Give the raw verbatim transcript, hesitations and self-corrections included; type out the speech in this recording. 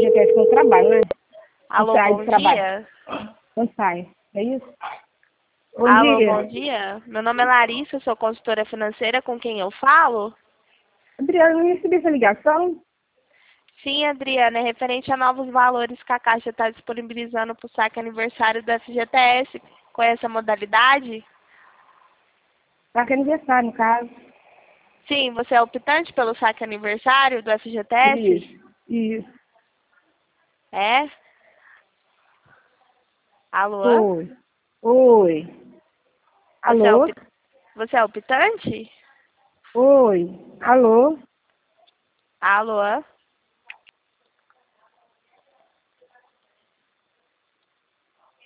G T S quando trabalho, né? Quando Alô, sai bom de trabalho. dia. Quando sai. É isso? Bom Alô, dia. bom dia. Meu nome é Larissa, sou consultora financeira. Com quem eu falo? Adriana, eu não recebi essa ligação? Sim, Adriana, é referente a novos valores que a Caixa está disponibilizando para o saque aniversário do F G T S. Conhece a modalidade? Tá que é aniversário, no caso. Sim, você é optante pelo saque aniversário do F G T S? Isso. Isso. É? Alô? Oi. Oi. Você é, Alô? op... você é optante? Oi. Alô? Alô?